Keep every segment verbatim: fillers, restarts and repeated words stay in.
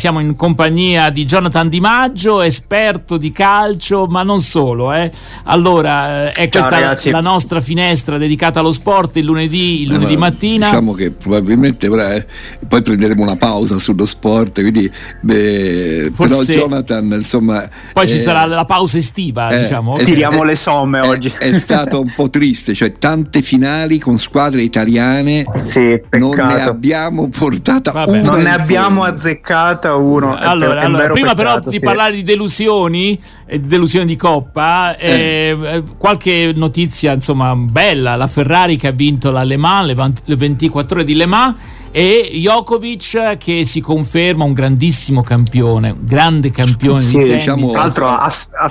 siamo in compagnia di Jonathan Di Maggio, esperto di calcio, ma non solo. Eh. Allora, è Ciao, questa ragazzi. la nostra finestra dedicata allo sport il lunedì, il lunedì allora, mattina. Diciamo che probabilmente ora, eh, poi prenderemo una pausa sullo sport, quindi beh, Forse, però Jonathan, insomma, poi eh, ci sarà la pausa estiva, eh, diciamo. è- Tiriamo è- le somme è- oggi. È stato un po' triste, cioè tante finali con squadre italiane, Sì, non ne peccato. abbiamo portata Vabbè. una Non ne in abbiamo fondo. azzeccata uno. È Allora, per- è un allora, vero prima però peccato, di sì. parlare di delusioni e di delusioni di Coppa, eh, eh, qualche notizia insomma bella: la Ferrari che ha vinto la Le Mans, le vant- le ventiquattro ore di Le Mans, e Djokovic che si conferma un grandissimo campione, un grande campione Sì, di tennis. diciamo- Tra l'altro ha, ha-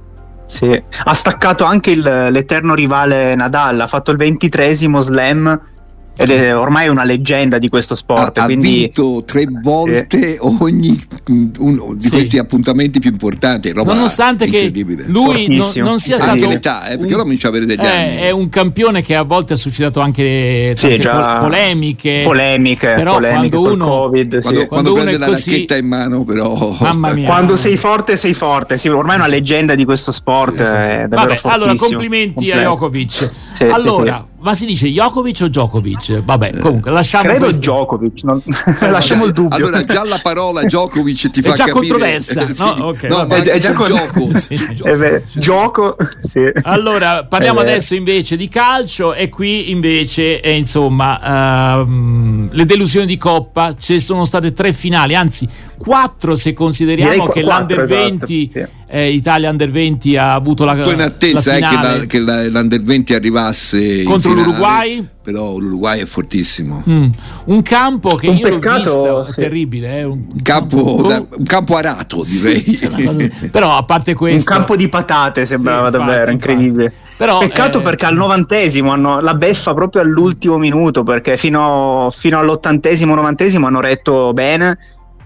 sì, ha staccato anche il- l'eterno rivale Nadal, ha fatto il ventitreesimo slam ed è ormai una leggenda di questo sport. ha, ha quindi vinto tre volte ogni uno di Sì. questi appuntamenti più importanti, roba Nonostante che incredibile. lui non, Fortissimo. non sia Anche stato l'età, eh, perché un- ora comincia a avere degli eh, anni. è un campione che a volte ha suscitato anche Sì, tante già pol- polemiche. polemiche, Però polemiche quando col uno- Covid, sì. quando, quando uno prende è la così- racchetta in mano, però Mamma mia. Quando sei forte sei forte, sì, ormai è una leggenda di questo sport, Sì, sì, sì. è davvero Vabbè, fortissimo. allora complimenti a Completo. Djokovic. Sì, allora, sì, ma si dice Djokovic o Djokovic? Vabbè, comunque lasciamo Credo questo. Djokovic, non- lasciamo il dubbio. Allora già la parola Djokovic ti È fa già capire, controversa, eh, sì. no? Ok, No, vabbè. ma È- anche è già sul con- gioco. Sì. Eh beh, gioco, sì. Allora, parliamo Eh, adesso invece di calcio, e qui invece è insomma ehm, le delusioni di Coppa. Ci sono state tre finali, anzi quattro se consideriamo Direi che quattro, l'Under esatto, venti, sì. eh, Italia Under venti ha avuto la, Un po' in attesa la eh, che, finale la, che la- l'Under venti arrivasse in contro finale, l'Uruguay. però l'Uruguay è fortissimo. Mm. Un campo che Un io l'ho peccato, visto, sì. terribile, eh? un Un campo, da- un campo arato, direi. Una cosa- però a parte questo, Un campo di patate sembrava Sì, infatti, davvero infatti. incredibile. Però, Peccato eh, perché al novantesimo hanno la beffa proprio all'ultimo minuto, perché fino, fino all'ottantesimo, novantesimo hanno retto bene.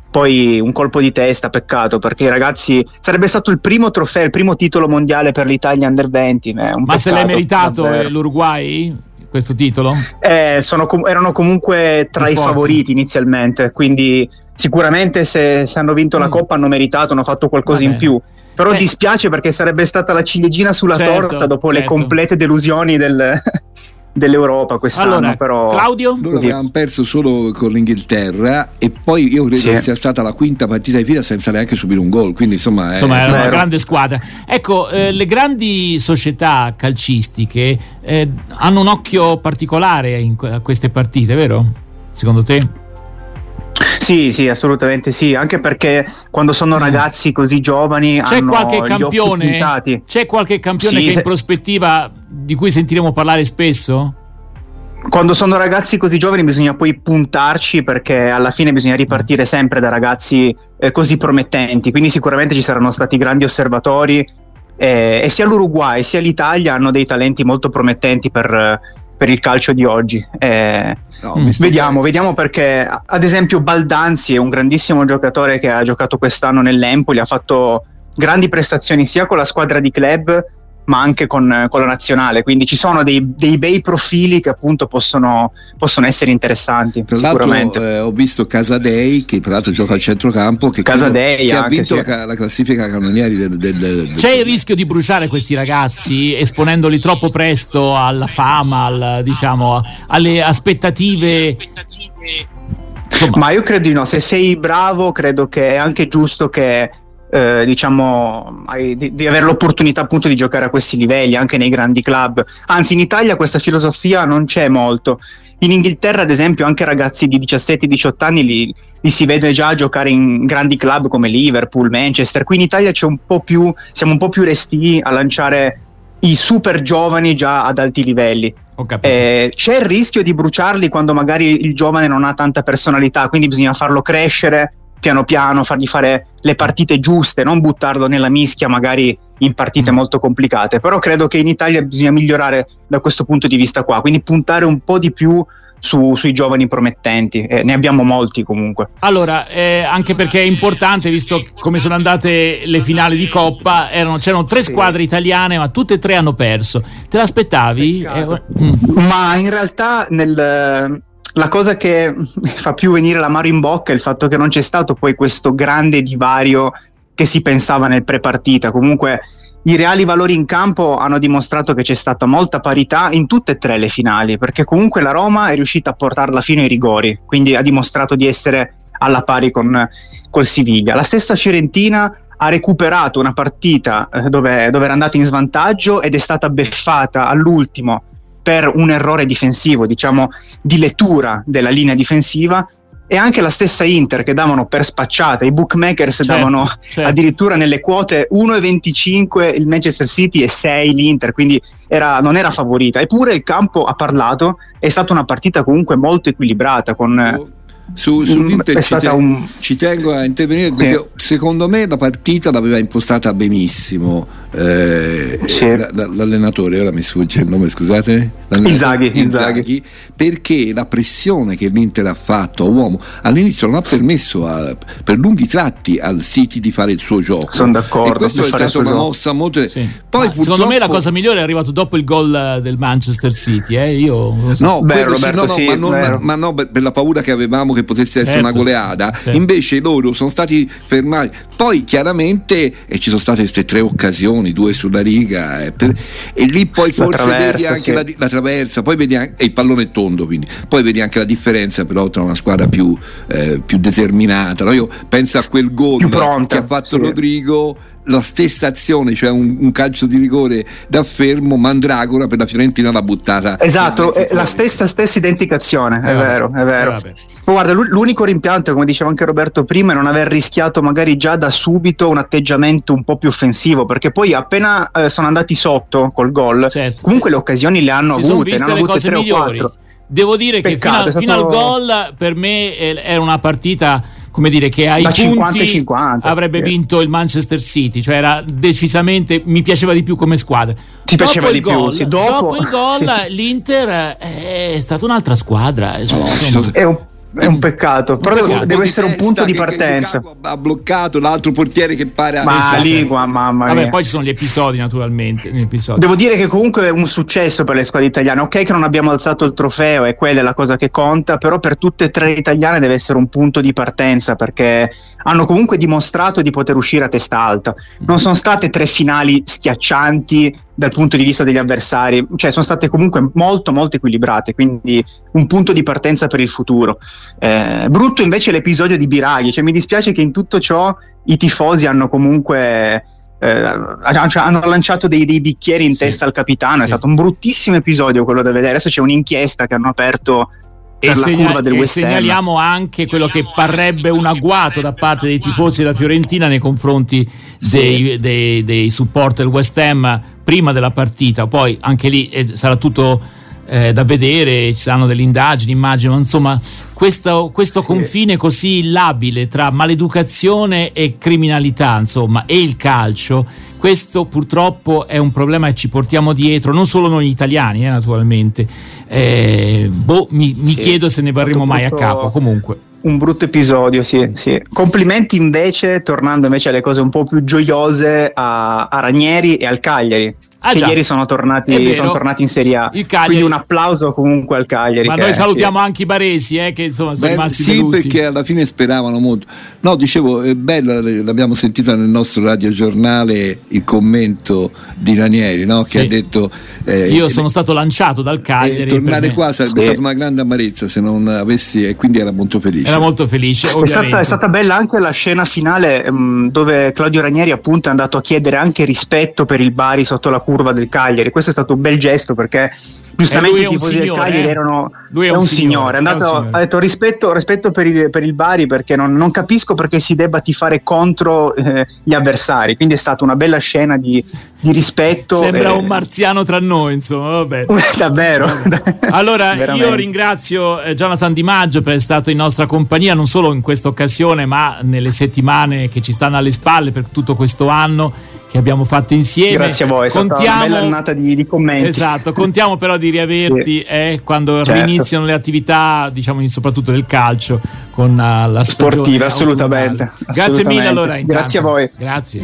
Poi un colpo di testa, peccato, perché i ragazzi sarebbe stato il primo trofeo, il primo titolo mondiale per l'Italia Under venti. È un ma se l'hai peccato, meritato davvero. eh, l'Uruguay questo titolo? Eh, sono com- erano comunque tra Più i forti. favoriti inizialmente, quindi sicuramente se, se hanno vinto la Mm. Coppa hanno meritato, hanno fatto qualcosa Vabbè. in più. Però Sì. dispiace perché sarebbe stata la ciliegina sulla Certo, torta dopo le certo. complete delusioni del- dell'Europa quest'anno. Allora, però Claudio? Loro Così. avevano perso solo con l'Inghilterra e poi io credo Sì. che sia stata la quinta partita di fila senza neanche subire un gol, quindi insomma, Insomma, è, era una vero. grande squadra. Ecco, eh, le grandi società calcistiche eh, hanno un occhio particolare in que- a queste partite, vero? Secondo te? Sì, sì, assolutamente sì, anche perché quando sono Mm. ragazzi così giovani C'è hanno qualche gli occhi campione? puntati. C'è qualche campione Sì, che se- in prospettiva di cui sentiremo parlare spesso? Quando sono ragazzi così giovani bisogna poi puntarci, perché alla fine bisogna ripartire sempre da ragazzi eh, così promettenti, quindi sicuramente ci saranno stati grandi osservatori eh, e sia l'Uruguay sia l'Italia hanno dei talenti molto promettenti per, per il calcio di oggi. Eh, no, Mm. mi sto- vediamo, vediamo perché ad esempio Baldanzi è un grandissimo giocatore che ha giocato quest'anno nell'Empoli, ha fatto grandi prestazioni sia con la squadra di club ma anche con, con la nazionale, quindi ci sono dei, dei bei profili che appunto possono, possono essere interessanti. Tra sicuramente. l'altro eh, ho visto Casadei, che tra l'altro gioca al centrocampo, che, credo- Casadei che ha anche, vinto sì. la, la classifica cannonieri del, del, del- C'è il rischio di bruciare questi ragazzi esponendoli troppo presto alla fama, al, diciamo, alle aspettative. Insomma, Ma io credo di no, se sei bravo credo che è anche giusto che eh, diciamo hai, di, di avere l'opportunità appunto di giocare a questi livelli anche nei grandi club. Anzi, in Italia questa filosofia non c'è molto. In Inghilterra ad esempio anche ragazzi di diciassette diciotto anni li, li si vede già giocare in grandi club come Liverpool, Manchester. Qui in Italia c'è un po' più, siamo un po' più restii a lanciare i super giovani già ad alti livelli. ho capito. Eh, c'è il rischio di bruciarli quando magari il giovane non ha tanta personalità, quindi bisogna farlo crescere piano piano, fargli fare le partite giuste, non buttarlo nella mischia magari in partite Mm. molto complicate. Però credo che in Italia bisogna migliorare da questo punto di vista qua, quindi puntare un po' di più su, sui giovani promettenti, eh, ne abbiamo molti comunque. Allora, eh, anche perché è importante, visto come sono andate le finali di Coppa, erano, c'erano tre Sì. squadre italiane, ma tutte e tre hanno perso. Te l'aspettavi? Peccato. Eh, mm. Ma in realtà nel, la cosa che mi fa più venire l'amaro in bocca è il fatto che non c'è stato poi questo grande divario che si pensava nel pre-partita. Comunque i reali valori in campo hanno dimostrato che c'è stata molta parità in tutte e tre le finali, perché comunque la Roma è riuscita a portarla fino ai rigori, quindi ha dimostrato di essere alla pari con col Siviglia. La stessa Fiorentina ha recuperato una partita eh, dove, dove era andata in svantaggio ed è stata beffata all'ultimo per un errore difensivo, diciamo di lettura della linea difensiva, e anche la stessa Inter che davano per spacciata, i bookmakers certo, davano certo. addirittura nelle quote uno virgola venticinque il Manchester City e sei l'Inter, quindi era, non era favorita, eppure il campo ha parlato, è stata una partita comunque molto equilibrata con... Oh. Su, sull'Inter ci, te, un... ci tengo a intervenire sì. perché secondo me la partita l'aveva impostata benissimo eh, sì. l'allenatore, ora mi sfugge il nome, scusate, Inzaghi, Inzaghi, perché la pressione che l'Inter ha fatto a uomo all'inizio non ha permesso a, per lunghi tratti al City di fare il suo gioco. Sono d'accordo, e questo è stata una mossa molto sì. Poi purtroppo... secondo me la cosa migliore è arrivato dopo il gol del Manchester City eh? Io so. no, Vero, sì, Roberto, no, no, sì, ma, non, ma no per la paura che avevamo che potesse essere certo. una goleada certo. invece loro sono stati fermati, poi chiaramente e ci sono state queste tre occasioni, due sulla riga e, per, e lì poi forse traversa, vedi anche sì. la, la traversa, poi vedi anche, e il pallone è tondo, quindi poi vedi anche la differenza però tra una squadra più, eh, più determinata, no? Io penso a quel gol che ha fatto sì. Rodrigo, la stessa azione, cioè un, un calcio di rigore da fermo, Mandragora per la Fiorentina l'ha buttata. Esatto, è la stessa stessa identica azione, è eh, vero, è vero. Eh, guarda, l'unico rimpianto, come diceva anche Roberto prima, è non aver rischiato magari già da subito un atteggiamento un po' più offensivo, perché poi appena eh, sono andati sotto col gol, certo. comunque le occasioni le hanno si avute, ne hanno avute le cose tre migliori. o quattro. Devo dire Peccato, che fino, a, stato... fino al gol per me era una partita, come dire, che ai da punti cinquanta cinquanta, avrebbe sì. vinto il Manchester City, cioè era decisamente, mi piaceva di più come squadra. Ti dopo piaceva il di gol, più, sì, dopo... dopo il gol sì. l'Inter è stata un'altra squadra, cioè, no, è un È un peccato, però deve, deve essere un punto di partenza. Ha bloccato l'altro portiere che pare ma a lì, mamma mia. Vabbè, poi ci sono gli episodi, naturalmente. Gli episodi. Devo dire che comunque è un successo per le squadre italiane. Ok, che non abbiamo alzato il trofeo, e quella è la cosa che conta, però per tutte e tre le italiane deve essere un punto di partenza, perché hanno comunque dimostrato di poter uscire a testa alta. Non sono state tre finali schiaccianti dal punto di vista degli avversari, cioè sono state comunque molto molto equilibrate, quindi un punto di partenza per il futuro. Eh, brutto invece l'episodio di Biraghi, cioè mi dispiace che in tutto ciò i tifosi hanno comunque eh, hanno lanciato dei, dei bicchieri in sì. testa al capitano, sì. è stato un bruttissimo episodio quello da vedere. Adesso c'è un'inchiesta che hanno aperto per e, la segna- curva del e West Ham. Segnaliamo anche quello che parrebbe un agguato da parte dei tifosi della Fiorentina nei confronti sì. dei, dei, dei supporter del West Ham prima della partita. Poi anche lì eh, sarà tutto eh, da vedere, ci saranno delle indagini, immagino, insomma questo, questo sì. confine così labile tra maleducazione e criminalità, insomma, e il calcio, questo purtroppo è un problema che ci portiamo dietro, non solo noi italiani eh, naturalmente. Eh, boh, mi, mi sì. chiedo se ne verremo mai a capo. Comunque un brutto episodio, sì, sì. Complimenti invece, tornando invece alle cose un po' più gioiose, a, a Ranieri e al Cagliari. Ah, che già. ieri sono tornati, sono tornati in Serie A, quindi un applauso comunque al Cagliari. Ma che, noi salutiamo sì. anche i baresi eh, che insomma sono Beh, rimasti sì, delusi. perché alla fine speravano molto. No, dicevo, è bello, l'abbiamo sentito nel nostro radiogiornale il commento di Ranieri, no? Che sì. ha detto eh, io sono eh, stato lanciato dal Cagliari, eh, tornare qua sarebbe sì. stata una grande amarezza se non avessi, e quindi era molto felice. Era molto felice, è stata, è stata bella anche la scena finale mh, dove Claudio Ranieri appunto è andato a chiedere anche rispetto per il Bari sotto la curva del Cagliari. Questo è stato un bel gesto, perché giustamente i tifosi del Cagliari eh? erano lui è, è un, un signore, signore. È andato, è un signore. Ha detto rispetto, rispetto per, il, per il Bari, perché non, non capisco perché si debba tifare contro eh, gli avversari, quindi è stata una bella scena di, di rispetto. Sembra eh. un marziano tra noi, insomma, vabbè. Davvero. Allora io ringrazio eh, Jonathan Di Maggio per essere stato in nostra compagnia, non solo in questa occasione ma nelle settimane che ci stanno alle spalle per tutto questo anno che abbiamo fatto insieme. Grazie a voi, è contiamo, stata una bella annata di, di commenti. Esatto, contiamo però di riaverti sì. eh, quando certo. riniziano le attività, diciamo soprattutto del calcio con uh, la stagione sportiva, assolutamente, assolutamente. Grazie mille allora. Intanto. Grazie a voi. Grazie.